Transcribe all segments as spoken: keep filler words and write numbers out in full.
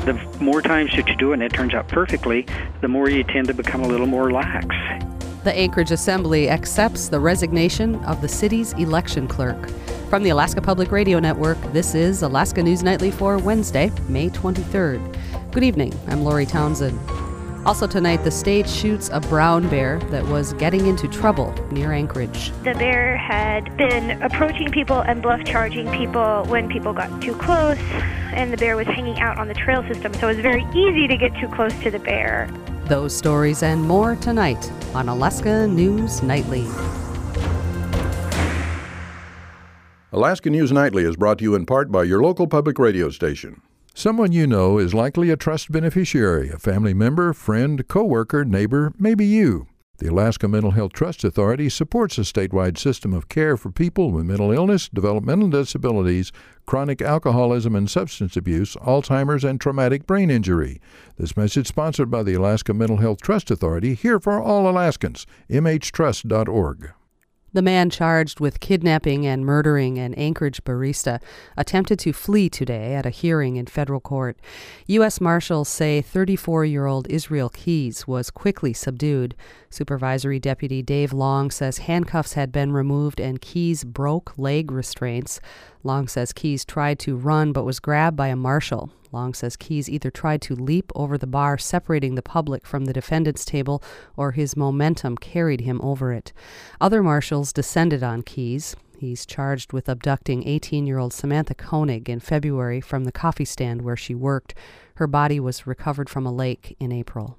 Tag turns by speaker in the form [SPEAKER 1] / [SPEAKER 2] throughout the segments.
[SPEAKER 1] The more times that you do it and it turns out perfectly, the more you tend to become a little more lax.
[SPEAKER 2] The Anchorage Assembly accepts the resignation of the city's election clerk. From the Alaska Public Radio Network, this is Alaska News Nightly for Wednesday, May twenty-third. Good evening, I'm Lori Townsend. Also tonight, the state shoots a brown bear that was getting into trouble near Anchorage.
[SPEAKER 3] The bear had been approaching people and bluff charging people when people got too close, and the bear was hanging out on the trail system, so it was very easy to get too close to the bear.
[SPEAKER 2] Those stories and more tonight on Alaska News Nightly.
[SPEAKER 4] Alaska News Nightly is brought to you in part by your local public radio station. Someone you know is likely a trust beneficiary, a family member, friend, coworker, neighbor, maybe you. The Alaska Mental Health Trust Authority supports a statewide system of care for people with mental illness, developmental disabilities, chronic alcoholism and substance abuse, Alzheimer's, and traumatic brain injury. This message sponsored by the Alaska Mental Health Trust Authority, here for all Alaskans, m h trust dot org.
[SPEAKER 2] The man charged with kidnapping and murdering an Anchorage barista attempted to flee today at a hearing in federal court. U S Marshals say thirty-four-year-old Israel Keys was quickly subdued. Supervisory Deputy Dave Long says handcuffs had been removed and Keys broke leg restraints. Long says Keys tried to run but was grabbed by a marshal. Long says Keys either tried to leap over the bar separating the public from the defendant's table or his momentum carried him over it. Other marshals descended on Keys. He's charged with abducting eighteen-year-old Samantha Koenig in February from the coffee stand where she worked. Her body was recovered from a lake in April.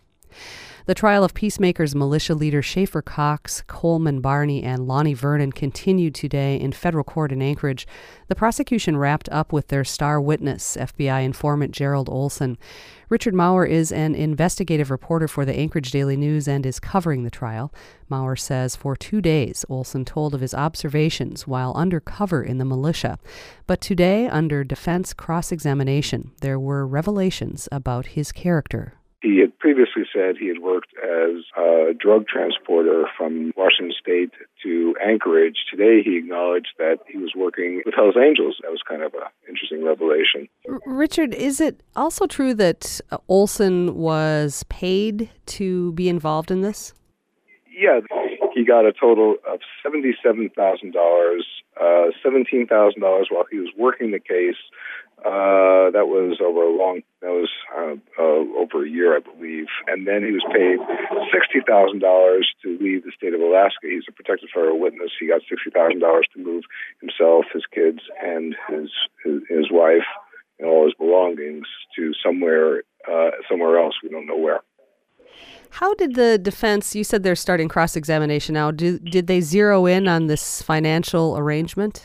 [SPEAKER 2] The trial of Peacemakers militia leader Schaefer Cox, Coleman Barney, and Lonnie Vernon continued today in federal court in Anchorage. The prosecution wrapped up with their star witness, F B I informant Gerald Olson. Richard Maurer is an investigative reporter for the Anchorage Daily News and is covering the trial. Maurer says for two days, Olson told of his observations while undercover in the militia. But today, under defense cross-examination, there were revelations about his character.
[SPEAKER 5] He had previously said he had worked as a drug transporter from Washington State to Anchorage. Today he acknowledged that he was working with Hells Angels. That was kind of an interesting revelation.
[SPEAKER 2] R- Richard, is it also true that Olson was paid to be involved in this?
[SPEAKER 5] Yeah, he got a total of seventy-seven thousand dollars, uh, seventeen thousand dollars while he was working the case. Uh, that was over a long, that was uh, uh, over a year, I believe. And then he was paid sixty thousand dollars to leave the state of Alaska. He's a protected federal witness. He got sixty thousand dollars to move himself, his kids, and his his, his wife and all his belongings to somewhere, uh, somewhere else. We don't know where.
[SPEAKER 2] How did the defense, you said they're starting cross-examination now, do, did they zero in on this financial arrangement?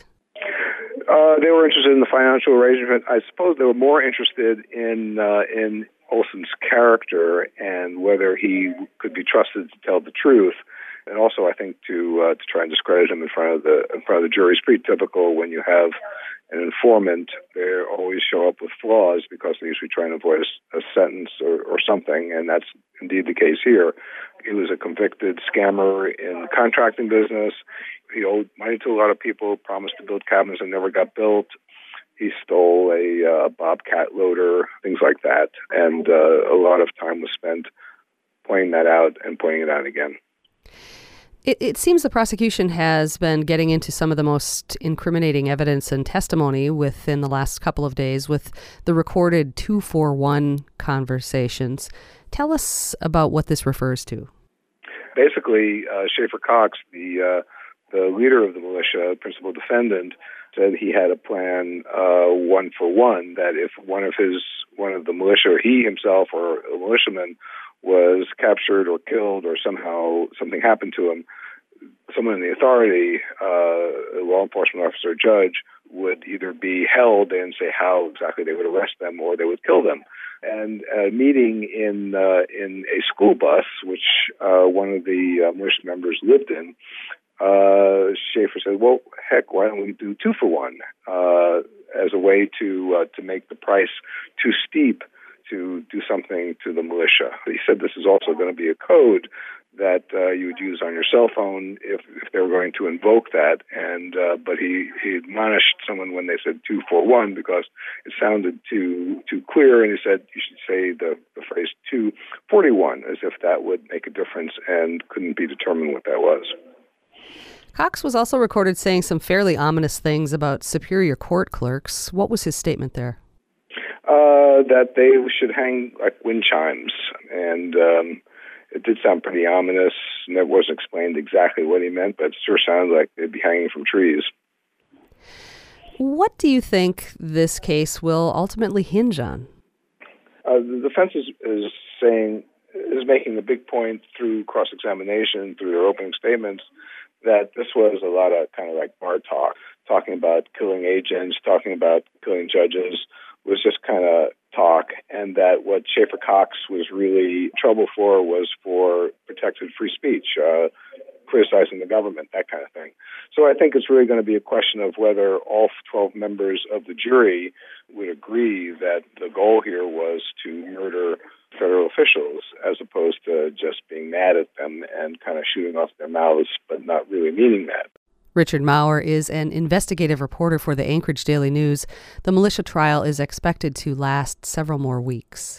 [SPEAKER 5] Uh, they were interested in the financial arrangement. I suppose they were more interested in uh, in Olson's character and whether he could be trusted to tell the truth, and also I think to uh, to try and discredit him in front of the in front of the jury. It's pretty typical when you have an informant; they always show up with flaws because they usually try and avoid a, a sentence or, or something, and that's indeed the case here. He was a convicted scammer in the contracting business. He owed money to a lot of people, promised to build cabins that never got built. He stole a uh, Bobcat loader, things like that. And uh, a lot of time was spent pointing that out and pointing it out again.
[SPEAKER 2] It, it seems the prosecution has been getting into some of the most incriminating evidence and testimony within the last couple of days with the recorded two forty-one conversations. Tell us about what this refers to.
[SPEAKER 5] Basically, uh, Schaefer Cox, the uh, the leader of the militia, principal defendant, said he had a plan uh, one for one, that if one of his one of the militia, or he himself or a militiaman, was captured or killed or somehow something happened to him, someone in the authority, uh, a law enforcement officer or judge, would either be held and say how exactly they would arrest them or they would kill them. And a meeting in uh, in a school bus, which uh, one of the uh, militia members lived in, uh, Schaefer said, well, heck, why don't we do two for one uh, as a way to uh, to make the price too steep to do something to the militia. He said this is also going to be a code that uh, you would use on your cell phone if, if they were going to invoke that. And uh, but he, he admonished someone when they said two four one because it sounded too too clear, and he said you should say the, the phrase two forty-one as if that would make a difference, and couldn't be determined what that was.
[SPEAKER 2] Cox was also recorded saying some fairly ominous things about Superior Court clerks. What was his statement there?
[SPEAKER 5] Uh, that they should hang like wind chimes, and um, it did sound pretty ominous, and it wasn't explained exactly what he meant, but it sure sounds like they'd be hanging from trees.
[SPEAKER 2] What do you think this case will ultimately hinge on?
[SPEAKER 5] Uh, the defense is, is saying, is making a big point through cross-examination, through their opening statements, that this was a lot of kind of like bar talk, talking about killing agents, talking about killing judges, was just kind of talk, and that what Schaefer Cox was really in trouble for was for protected free speech, uh, criticizing the government, that kind of thing. So I think it's really going to be a question of whether all twelve members of the jury would agree that the goal here was to murder federal officials as opposed to just being mad at them and kind of shooting off their mouths, but not really meaning that.
[SPEAKER 2] Richard Maurer is an investigative reporter for the Anchorage Daily News. The militia trial is expected to last several more weeks.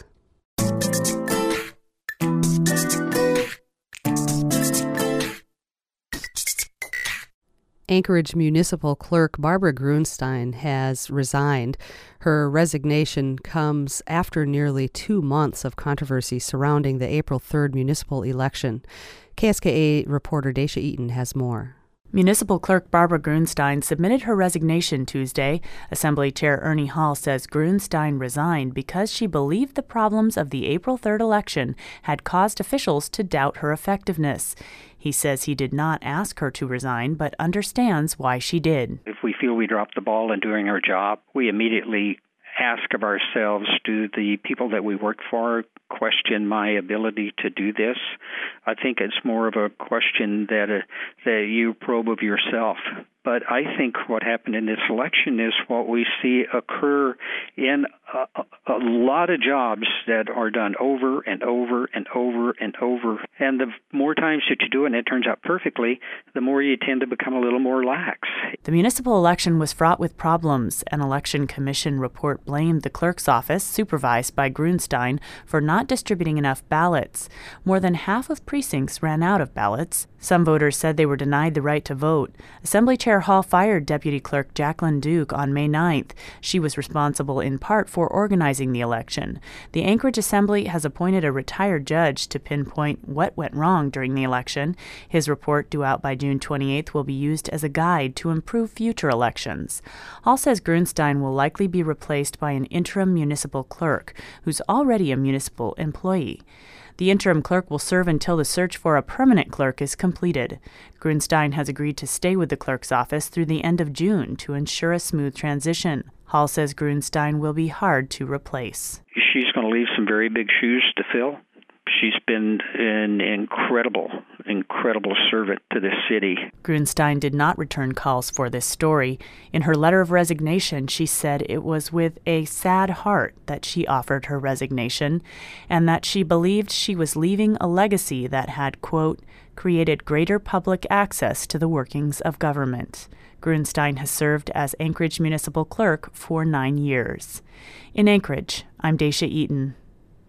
[SPEAKER 2] Anchorage Municipal Clerk Barbara Grunstein has resigned. Her resignation comes after nearly two months of controversy surrounding the April third municipal election. K S K A reporter Daisha Eaton has more.
[SPEAKER 6] Municipal Clerk Barbara Grunstein submitted her resignation Tuesday. Assembly Chair Ernie Hall says Grunstein resigned because she believed the problems of the April third election had caused officials to doubt her effectiveness. He says he did not ask her to resign, but understands why she did.
[SPEAKER 1] If we feel we dropped the ball in doing our job, we immediately ask of ourselves, do the people that we work for question my ability to do this? I think it's more of a question that uh, that you probe of yourself. But I think what happened in this election is what we see occur in a, a lot of jobs that are done over and over and over and over. And the more times that you do it and it turns out perfectly, the more you tend to become a little more lax.
[SPEAKER 6] The municipal election was fraught with problems. An election commission report blamed the clerk's office, supervised by Grunstein, for not distributing enough ballots. More than half of precincts ran out of ballots. Some voters said they were denied the right to vote. Assembly Chair Hall fired Deputy Clerk Jacqueline Duke on May ninth. She was responsible in part for organizing the election. The Anchorage Assembly has appointed a retired judge to pinpoint what went wrong during the election. His report, due out by June twenty-eighth, will be used as a guide to improve future elections. Hall says Grunstein will likely be replaced by an interim municipal clerk, who's already a municipal employee. The interim clerk will serve until the search for a permanent clerk is completed. Grunstein has agreed to stay with the clerk's office through the end of June to ensure a smooth transition. Hall says Grunstein will be hard to replace.
[SPEAKER 1] She's going to leave some very big shoes to fill. She's been an incredible, incredible servant to this city.
[SPEAKER 6] Grunstein did not return calls for this story. In her letter of resignation, she said it was with a sad heart that she offered her resignation, and that she believed she was leaving a legacy that had, quote, created greater public access to the workings of government. Grunstein has served as Anchorage Municipal Clerk for nine years. In Anchorage, I'm Daisha Eaton.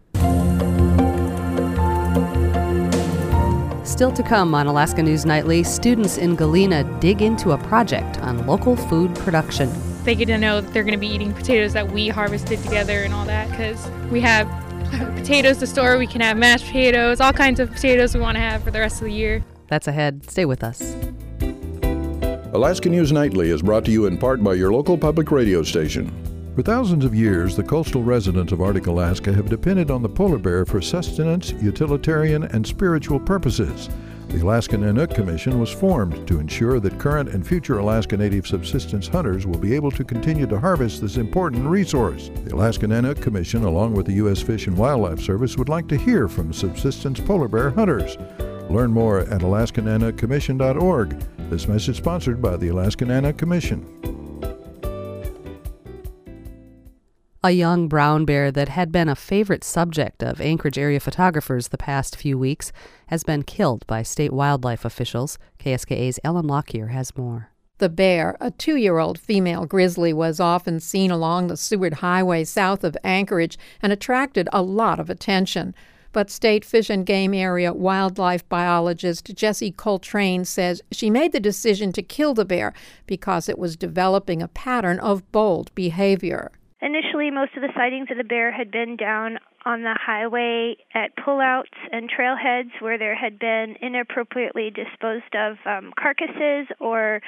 [SPEAKER 2] Still to come on Alaska News Nightly, students in Galena dig into a project on local food production.
[SPEAKER 7] They get to know that they're going to be eating potatoes that we harvested together and all that, because we have potatoes to store. We can have mashed potatoes, all kinds of potatoes we want to have for the rest of the year.
[SPEAKER 2] That's ahead. Stay with us.
[SPEAKER 4] Alaska News Nightly is brought to you in part by your local public radio station. For thousands of years, the coastal residents of Arctic Alaska have depended on the polar bear for sustenance, utilitarian, and spiritual purposes. The Alaskan Inuk Commission was formed to ensure that current and future Alaska Native subsistence hunters will be able to continue to harvest this important resource. The Alaskan Inuk Commission, along with the U S Fish and Wildlife Service, would like to hear from subsistence polar bear hunters. Learn more at alaskan inuk commission dot org. This message sponsored by the Alaskan Inuk Commission.
[SPEAKER 2] A young brown bear that had been a favorite subject of Anchorage area photographers the past few weeks has been killed by state wildlife officials. K S K A's Ellen Lockyer has more.
[SPEAKER 8] The bear, a two-year-old female grizzly, was often seen along the Seward Highway south of Anchorage and attracted a lot of attention. But State Fish and Game Area wildlife biologist Jessie Coltrane says she made the decision to kill the bear because it was developing a pattern of bold behavior.
[SPEAKER 3] Initially, most of the sightings of the bear had been down on the highway at pullouts and trailheads where there had been inappropriately disposed of um, carcasses or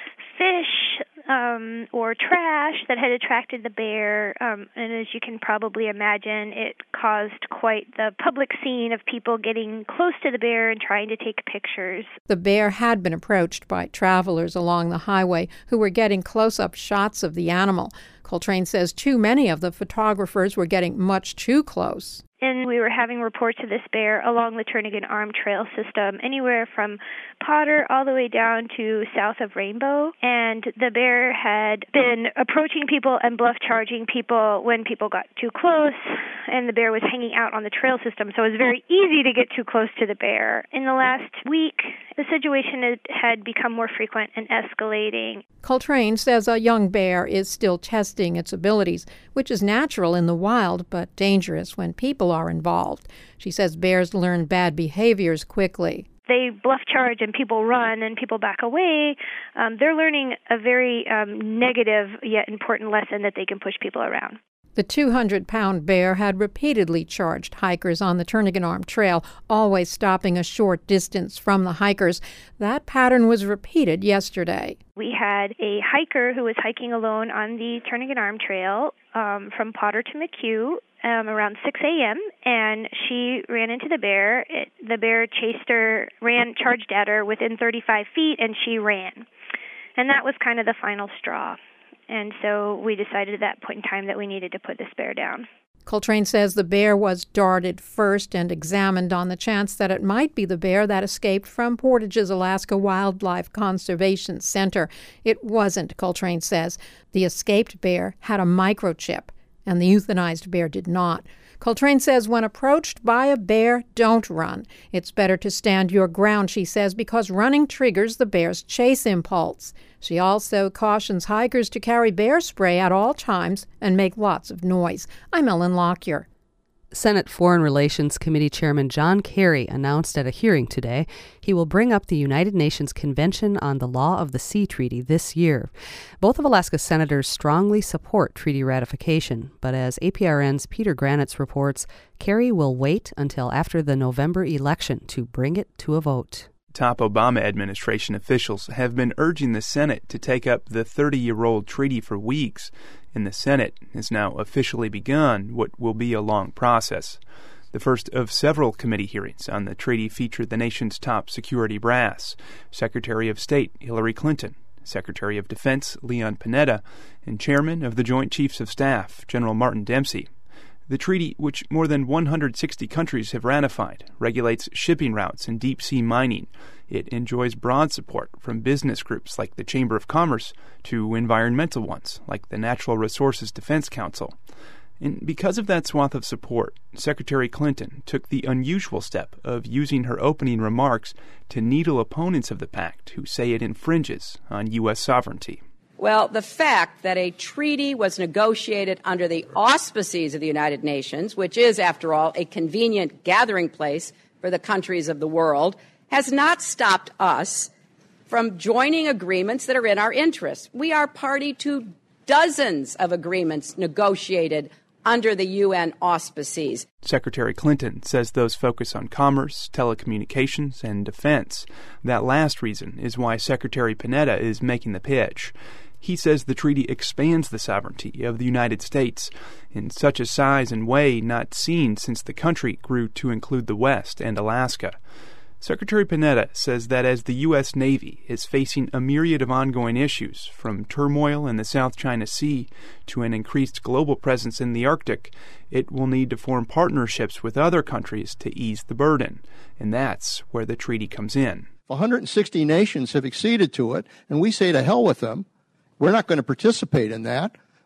[SPEAKER 3] fish um, or trash that had attracted the bear. Um, and as you can probably imagine, it caused quite the public scene of people getting close to the bear and trying to take pictures.
[SPEAKER 8] The bear had been approached by travelers along the highway who were getting close-up shots of the animal. Coltrane says too many of the photographers were getting much too close.
[SPEAKER 3] And we were having reports of this bear along the Turnagain Arm Trail system, anywhere from Potter all the way down to south of Rainbow. And the bear had been approaching people and bluff charging people when people got too close, and the bear was hanging out on the trail system, so it was very easy to get too close to the bear. In the last week, the situation had become more frequent and escalating.
[SPEAKER 8] Coltrane says a young bear is still testing its abilities, which is natural in the wild but dangerous when people are involved. She says bears learn bad behaviors quickly.
[SPEAKER 3] They bluff charge and people run and people back away. Um, they're learning a very um, negative yet important lesson that they can push people around.
[SPEAKER 8] The two hundred pound bear had repeatedly charged hikers on the Turnagain Arm Trail, always stopping a short distance from the hikers. That pattern was repeated yesterday.
[SPEAKER 3] We had a hiker who was hiking alone on the Turnagain Arm Trail um, from Potter to McHugh um, around six a.m., and she ran into the bear. It, the bear chased her, ran, charged at her within thirty-five feet, and she ran. And that was kind of the final straw. And so we decided at that point in time that we needed to put this bear down.
[SPEAKER 8] Coltrane says the bear was darted first and examined on the chance that it might be the bear that escaped from Portage's Alaska Wildlife Conservation Center. It wasn't, Coltrane says. The escaped bear had a microchip, and the euthanized bear did not. Coltrane says when approached by a bear, don't run. It's better to stand your ground, she says, because running triggers the bear's chase impulse. She also cautions hikers to carry bear spray at all times and make lots of noise. I'm Ellen Lockyer.
[SPEAKER 2] Senate Foreign Relations Committee Chairman John Kerry announced at a hearing today he will bring up the United Nations Convention on the Law of the Sea Treaty this year. Both of Alaska's senators strongly support treaty ratification, but as A P R N's Peter Granitz reports, Kerry will wait until after the November election to bring it to a vote.
[SPEAKER 9] Top Obama administration officials have been urging the Senate to take up the thirty-year-old treaty for weeks, and the Senate has now officially begun what will be a long process. The first of several committee hearings on the treaty featured the nation's top security brass, Secretary of State Hillary Clinton, Secretary of Defense Leon Panetta, and Chairman of the Joint Chiefs of Staff General Martin Dempsey. The treaty, which more than one hundred sixty countries have ratified, regulates shipping routes and deep-sea mining. It enjoys broad support from business groups like the Chamber of Commerce to environmental ones like the Natural Resources Defense Council. And because of that swath of support, Secretary Clinton took the unusual step of using her opening remarks to needle opponents of the pact who say it infringes on U S sovereignty.
[SPEAKER 10] Well, the fact that a treaty was negotiated under the auspices of the United Nations, which is, after all, a convenient gathering place for the countries of the world, has not stopped us from joining agreements that are in our interests. We are party to dozens of agreements negotiated under the U N auspices.
[SPEAKER 9] Secretary Clinton says those focus on commerce, telecommunications, and defense. That last reason is why Secretary Panetta is making the pitch. He says the treaty expands the sovereignty of the United States in such a size and way not seen since the country grew to include the West and Alaska. Secretary Panetta says that as the U S. Navy is facing a myriad of ongoing issues, from turmoil in the South China Sea to an increased global presence in the Arctic, it will need to form partnerships with other countries to ease the burden. And that's where the treaty comes in.
[SPEAKER 11] one hundred sixty nations have acceded to it, and we say to hell with them. We're not going to participate in that.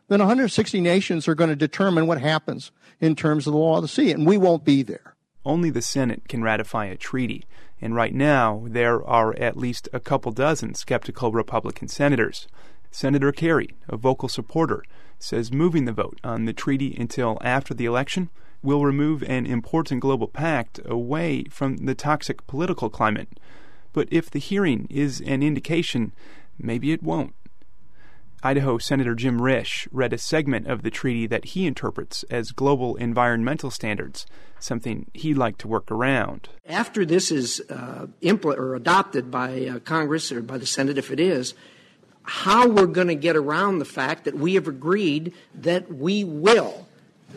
[SPEAKER 11] then one hundred sixty nations are going to determine what happens in terms of the law of the sea, and we won't be there.
[SPEAKER 9] Only the Senate can ratify a treaty, and right now there are at least a couple dozen skeptical Republican senators. Senator Kerry, a vocal supporter, says moving the vote on the treaty until after the election will remove an important global pact away from the toxic political climate. But if the hearing is an indication, maybe it won't. Idaho Senator Jim Risch read a segment of the treaty that he interprets as global environmental standards, something he'd like to work around.
[SPEAKER 12] After this is uh, impl- or adopted by uh, Congress or by the Senate, if it is, how we're going to get around the fact that we have agreed that we will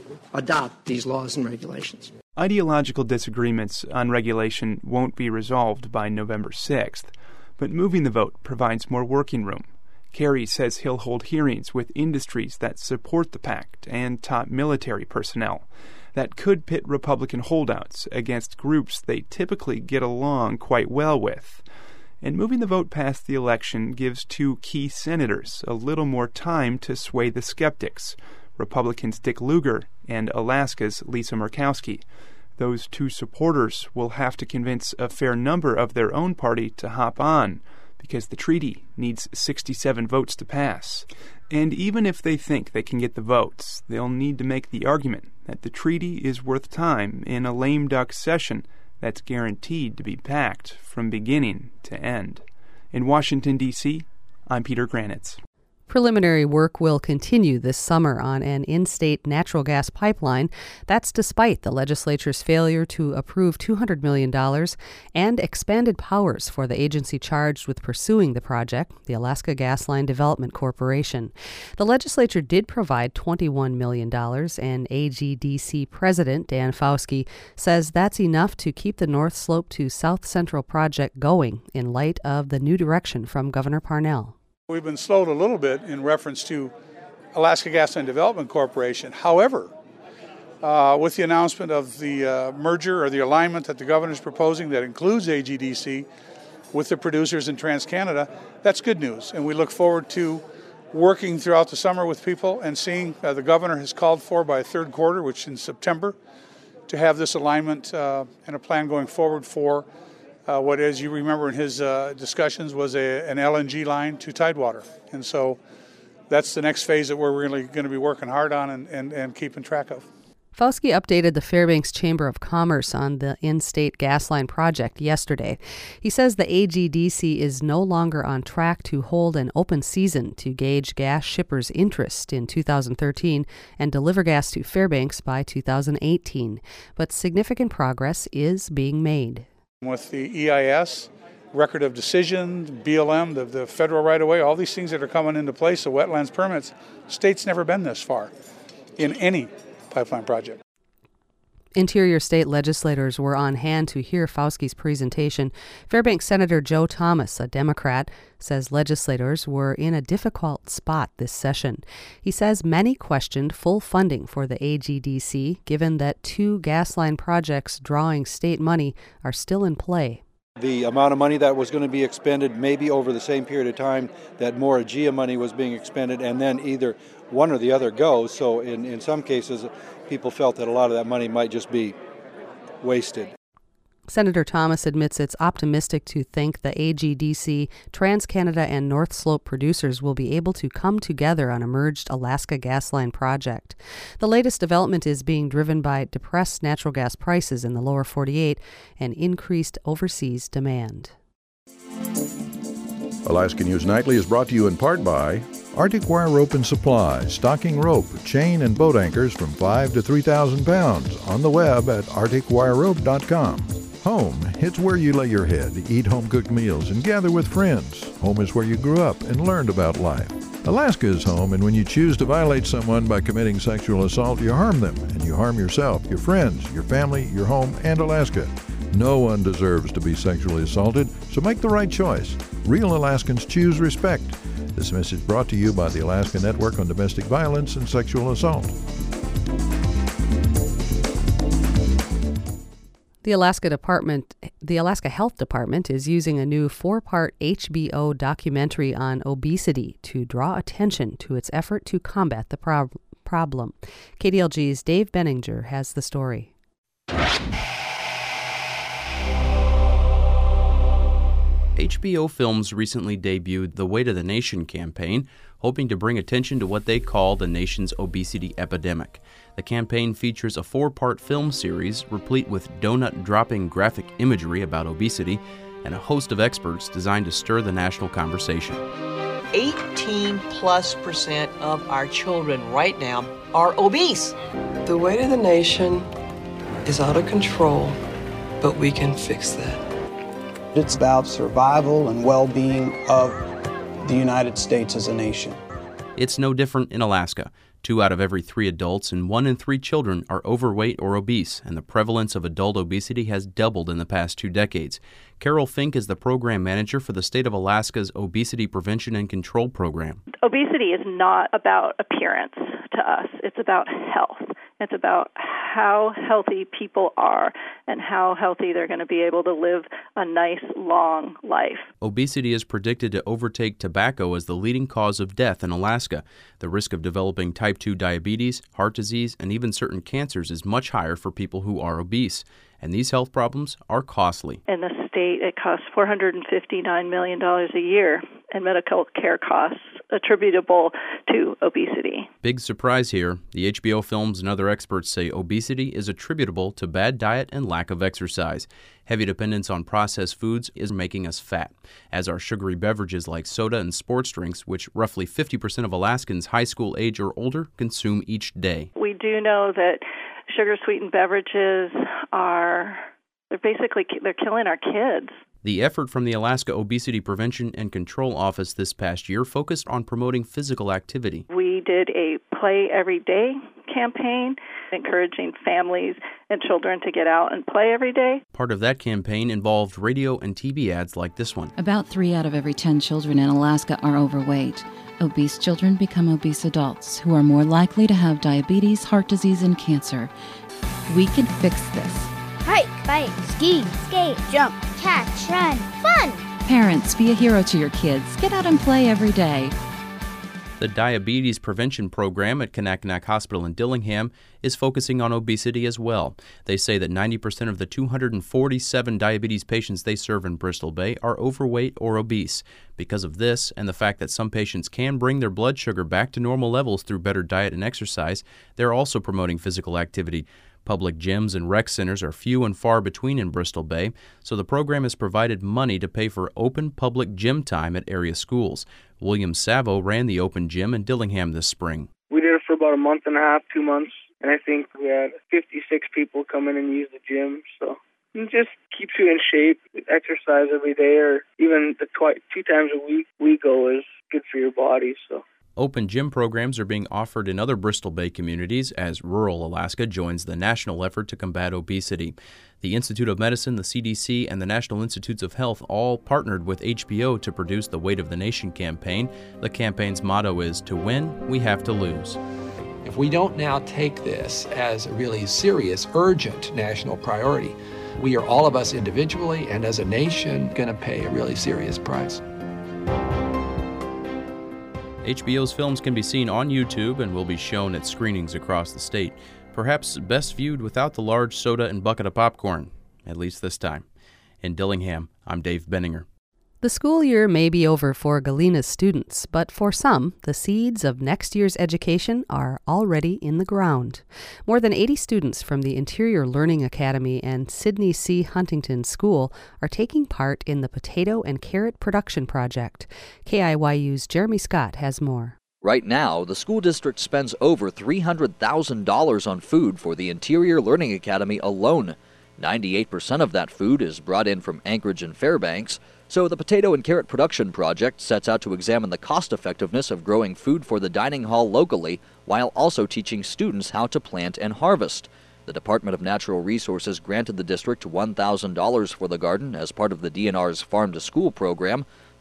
[SPEAKER 12] adopt these laws and regulations.
[SPEAKER 9] Ideological disagreements on regulation won't be resolved by November sixth, but moving the vote provides more working room. Kerry says he'll hold hearings with industries that support the pact and top military personnel that could pit Republican holdouts against groups they typically get along quite well with. And moving the vote past the election gives two key senators a little more time to sway the skeptics, Republicans Dick Lugar and Alaska's Lisa Murkowski. Those two supporters will have to convince a fair number of their own party to hop on, because the treaty needs sixty-seven votes to pass. And even if they think they can get the votes, they'll need to make the argument that the treaty is worth time in a lame duck session that's guaranteed to be packed from beginning to end. In Washington, D C, I'm Peter Granitz.
[SPEAKER 2] Preliminary work will continue this summer on an in-state natural gas pipeline. That's despite the legislature's failure to approve two hundred million dollars and expanded powers for the agency charged with pursuing the project, the Alaska Gasline Development Corporation. The legislature did provide twenty-one million dollars, and A G D C President Dan Fauske says that's enough to keep the North Slope to South Central project going in light of the new direction from Governor Parnell.
[SPEAKER 13] We've been slowed a little bit in reference to Alaska Gasline Development Corporation. However, uh, with the announcement of the uh, merger or the alignment that the governor is proposing that includes A G D C with the producers in TransCanada, that's good news. And we look forward to working throughout the summer with people and seeing uh, the governor has called for by third quarter, which is in September, to have this alignment uh, and a plan going forward for Uh, what, as you remember in his uh, discussions, was a, an L N G line to Tidewater. And so that's the next phase that we're really going to be working hard on and, and, and keeping track of.
[SPEAKER 2] Fauske updated the Fairbanks Chamber of Commerce on the in-state gasline project yesterday. He says the A G D C is no longer on track to hold an open season to gauge gas shippers' interest in two thousand thirteen and deliver gas to Fairbanks by two thousand eighteen. But significant progress is being made.
[SPEAKER 13] With the E I S, record of decision, B L M, the, the federal right-of-way, all these things that are coming into place, the wetlands permits, state's never been this far in any pipeline project.
[SPEAKER 2] Interior state legislators were on hand to hear Fauske's presentation. Fairbanks Senator Joe Thomas, a Democrat, says legislators were in a difficult spot this session. He says many questioned full funding for the A G D C, given that two gasline projects drawing state money are still in play.
[SPEAKER 14] The amount of money that was going to be expended maybe over the same period of time that more AGEA money was being expended, and then either one or the other goes. So in, in some cases, people felt that a lot of that money might just be wasted.
[SPEAKER 2] Senator Thomas admits it's optimistic to think the A G D C, TransCanada, and North Slope producers will be able to come together on a merged Alaska Gasline project. The latest development is being driven by depressed natural gas prices in the lower forty-eight and increased overseas demand.
[SPEAKER 4] Alaska News Nightly is brought to you in part by Arctic Wire Rope and Supply, stocking rope, chain, and boat anchors from five to three thousand pounds on the web at arctic wire rope dot com. Home, it's where you lay your head, eat home-cooked meals, and gather with friends. Home is where you grew up and learned about life. Alaska is home, and when you choose to violate someone by committing sexual assault, you harm them, and you harm yourself, your friends, your family, your home, and Alaska. No one deserves to be sexually assaulted, so make the right choice. Real Alaskans choose respect. This message brought to you by the Alaska Network on Domestic Violence and Sexual Assault.
[SPEAKER 2] The Alaska Department, the Alaska Health Department is using a new four-part H B O documentary on obesity to draw attention to its effort to combat the prob- problem. K D L G's Dave Benninger has the story.
[SPEAKER 15] H B O Films recently debuted the Weight of the Nation campaign, hoping to bring attention to what they call the nation's obesity epidemic. The campaign features a four-part film series replete with donut-dropping graphic imagery about obesity and a host of experts designed to stir the national conversation.
[SPEAKER 16] eighteen plus percent of our children right now are obese.
[SPEAKER 17] The weight of the nation is out of control, but we can fix that.
[SPEAKER 18] It's about survival and well-being of the United States as a nation.
[SPEAKER 15] It's no different in Alaska. Two out of every three adults and one in three children are overweight or obese, and the prevalence of adult obesity has doubled in the past two decades. Carol Fink is the program manager for the state of Alaska's Obesity Prevention and Control Program.
[SPEAKER 19] Obesity is not about appearance to us. It's about health. It's about how healthy people are and how healthy they're going to be able to live a nice, long life.
[SPEAKER 15] Obesity is predicted to overtake tobacco as the leading cause of death in Alaska. The risk of developing type two diabetes, heart disease, and even certain cancers is much higher for people who are obese. And these health problems are costly.
[SPEAKER 19] In the state, it costs four hundred fifty-nine million dollars a year in medical care costs attributable to obesity.
[SPEAKER 15] Big surprise here. The H B O Films and other experts say obesity is attributable to bad diet and lack of exercise. Heavy dependence on processed foods is making us fat, as are sugary beverages like soda and sports drinks, which roughly fifty percent of Alaskans high school age or older consume each day.
[SPEAKER 19] We do know that sugar-sweetened beverages are, they're basically, they're killing our kids.
[SPEAKER 15] The effort from the Alaska Obesity Prevention and Control Office this past year focused on promoting physical activity.
[SPEAKER 19] We did a Play Every Day campaign, encouraging families and children to get out and play every day.
[SPEAKER 15] Part of that campaign involved radio and T V ads like this one.
[SPEAKER 20] About three out of every ten children in Alaska are overweight. Obese children become obese adults who are more likely to have diabetes, heart disease, and cancer. We can fix this.
[SPEAKER 21] Hike, bike, ski, skate, jump, catch, run, fun!
[SPEAKER 20] Parents, be a hero to your kids. Get out and play every day.
[SPEAKER 15] The Diabetes Prevention Program at Kanakanak Hospital in Dillingham is focusing on obesity as well. They say that ninety percent of the two hundred forty-seven diabetes patients they serve in Bristol Bay are overweight or obese. Because of this, and the fact that some patients can bring their blood sugar back to normal levels through better diet and exercise, they're also promoting physical activity. Public gyms and rec centers are few and far between in Bristol Bay, so the program has provided money to pay for open public gym time at area schools. William Savo ran the open gym in Dillingham this spring.
[SPEAKER 22] We did it for about a month and a half, two months, and I think we had fifty-six people come in and use the gym, so it just keeps you in shape. Exercise every day or even the twi- two times a week we go is good for your body, so.
[SPEAKER 15] Open gym programs are being offered in other Bristol Bay communities as rural Alaska joins the national effort to combat obesity. The Institute of Medicine, the C D C, and the National Institutes of Health all partnered with H B O to produce the Weight of the Nation campaign. The campaign's motto is, "To win, we have to lose."
[SPEAKER 23] If we don't now take this as a really serious, urgent national priority, we are, all of us individually and as a nation, going to pay a really serious price.
[SPEAKER 15] H B O's films can be seen on YouTube and will be shown at screenings across the state. Perhaps best viewed without the large soda and bucket of popcorn, at least this time. In Dillingham, I'm Dave Benninger.
[SPEAKER 2] The school year may be over for Galena's students, but for some, the seeds of next year's education are already in the ground. More than eighty students from the Interior Learning Academy and Sidney C. Huntington School are taking part in the Potato and Carrot Production Project. K I Y U's Jeremy Scott has more.
[SPEAKER 24] Right now, the school district spends over three hundred thousand dollars on food for the Interior Learning Academy alone. ninety-eight percent of that food is brought in from Anchorage and Fairbanks. So the Potato and Carrot Production Project sets out to examine the cost-effectiveness of growing food for the dining hall locally, while also teaching students how to plant and harvest. The Department of Natural Resources granted the district one thousand dollars for the garden as part of the D N R's Farm to School program.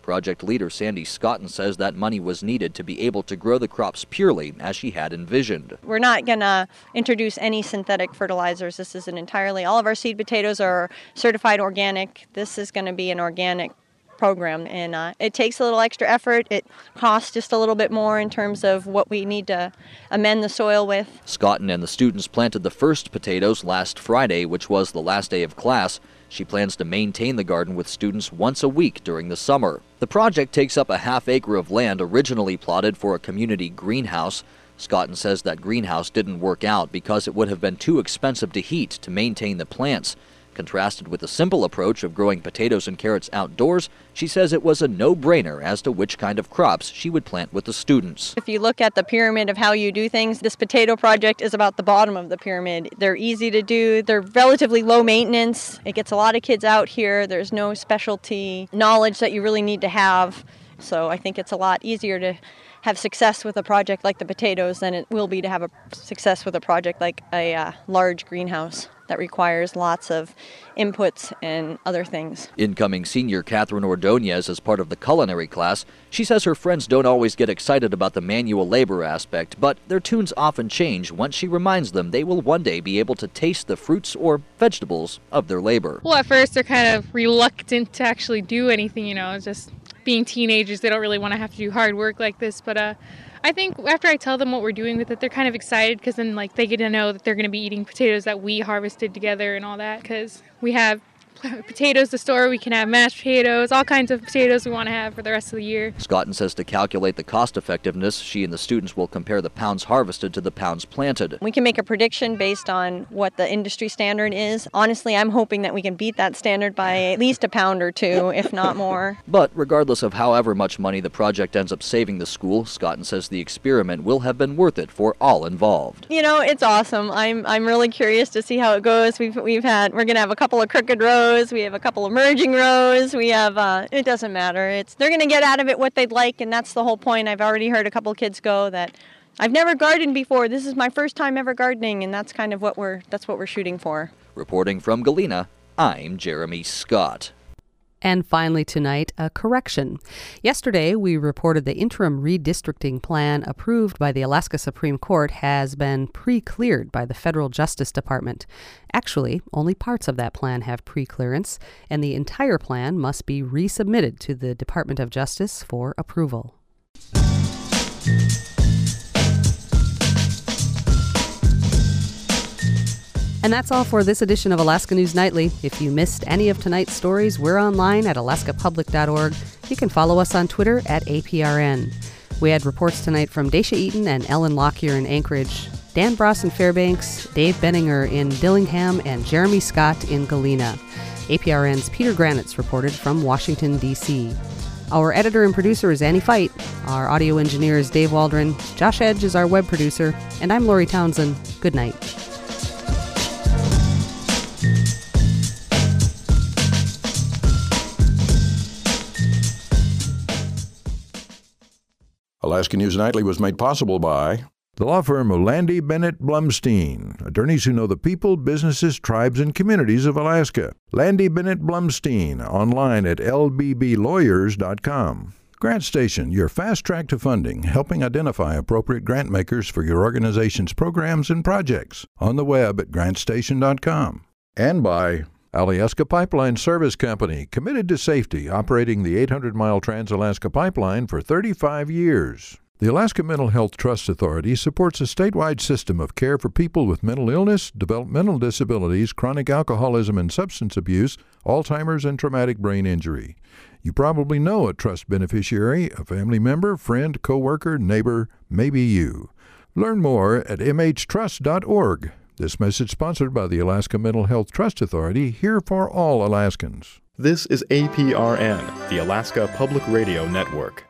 [SPEAKER 24] Project leader Sandy Scotton says that money was needed to be able to grow the crops purely as she had envisioned.
[SPEAKER 1] We're not going to introduce any synthetic fertilizers. This is an entirely, all of our seed potatoes are certified organic. This is going to be an organic program, and uh, it takes a little extra effort. It costs just a little bit more in terms of what we need to amend the soil with.
[SPEAKER 24] Scotton and the students planted the first potatoes last Friday, which was the last day of class. She plans to maintain the garden with students once a week during the summer. The project takes up a half acre of land originally plotted for a community greenhouse. Scotton says that greenhouse didn't work out because it would have been too expensive to heat to maintain the plants. Contrasted with the simple approach of growing potatoes and carrots outdoors, she says it was a no-brainer as to which kind of crops she would plant with the students.
[SPEAKER 1] If you look at the pyramid of how you do things, this potato project is about the bottom of the pyramid. They're easy to do. They're relatively low maintenance. It gets a lot of kids out here. There's no specialty knowledge that you really need to have. So I think it's a lot easier to have success with a project like the potatoes than it will be to have a success with a project like a uh, large greenhouse that requires lots of inputs and other things.
[SPEAKER 24] Incoming senior Catherine Ordonez is part of the culinary class. She says her friends don't always get excited about the manual labor aspect, but their tunes often change once she reminds them they will one day be able to taste the fruits or vegetables of their labor.
[SPEAKER 5] Well, at first they're kind of reluctant to actually do anything, you know, just being teenagers, they don't really want to have to do hard work like this, but uh, I think after I tell them what we're doing with it, they're kind of excited because then like they get to know that they're going to be eating potatoes that we harvested together and all that, because we have potatoes to store, we can have mashed potatoes, all kinds of potatoes we want to have for the rest of the year.
[SPEAKER 24] Scotton says to calculate the cost effectiveness, she and the students will compare the pounds harvested to the pounds planted.
[SPEAKER 1] We can make a prediction based on what the industry standard is. Honestly, I'm hoping that we can beat that standard by at least a pound or two, if not more.
[SPEAKER 24] But regardless of however much money the project ends up saving the school, Scotton says the experiment will have been worth it for all involved.
[SPEAKER 1] You know, it's awesome. I'm I'm really curious to see how it goes. We've we've had we're going to have a couple of crooked rows. We have a couple of merging rows. We have, uh, it doesn't matter. It's they're going to get out of it what they'd like, and that's the whole point. I've already heard a couple of kids go that I've never gardened before. This is my first time ever gardening, and that's kind of what we're that's what we're shooting for.
[SPEAKER 24] Reporting from Galena, I'm Jeremy Scott.
[SPEAKER 2] And finally tonight, a correction. Yesterday, we reported the interim redistricting plan approved by the Alaska Supreme Court has been pre-cleared by the Federal Justice Department. Actually, only parts of that plan have pre-clearance, and the entire plan must be resubmitted to the Department of Justice for approval. And that's all for this edition of Alaska News Nightly. If you missed any of tonight's stories, we're online at alaska public dot org. You can follow us on Twitter at A P R N. We had reports tonight from Daisha Eaton and Ellen Lockyer in Anchorage, Dan Bross in Fairbanks, Dave Benninger in Dillingham, and Jeremy Scott in Galena. A P R N's Peter Granitz reported from Washington, D C Our editor and producer is Annie Fight. Our audio engineer is Dave Waldron. Josh Edge is our web producer. And I'm Lori Townsend. Good night.
[SPEAKER 4] Alaska News Nightly was made possible by the law firm of Landy Bennett Blumstein, attorneys who know the people, businesses, tribes, and communities of Alaska. Landy Bennett Blumstein, online at l b b lawyers dot com. Grant Station, your fast track to funding, helping identify appropriate grant makers for your organization's programs and projects. On the web at grant station dot com. And by Alyeska Pipeline Service Company, committed to safety, operating the eight hundred mile Trans-Alaska Pipeline for thirty-five years. The Alaska Mental Health Trust Authority supports a statewide system of care for people with mental illness, developmental disabilities, chronic alcoholism and substance abuse, Alzheimer's, and traumatic brain injury. You probably know a trust beneficiary, a family member, friend, coworker, neighbor, maybe you. Learn more at m h trust dot org. This message sponsored by the Alaska Mental Health Trust Authority, here for all Alaskans.
[SPEAKER 6] This is A P R N, the Alaska Public Radio Network.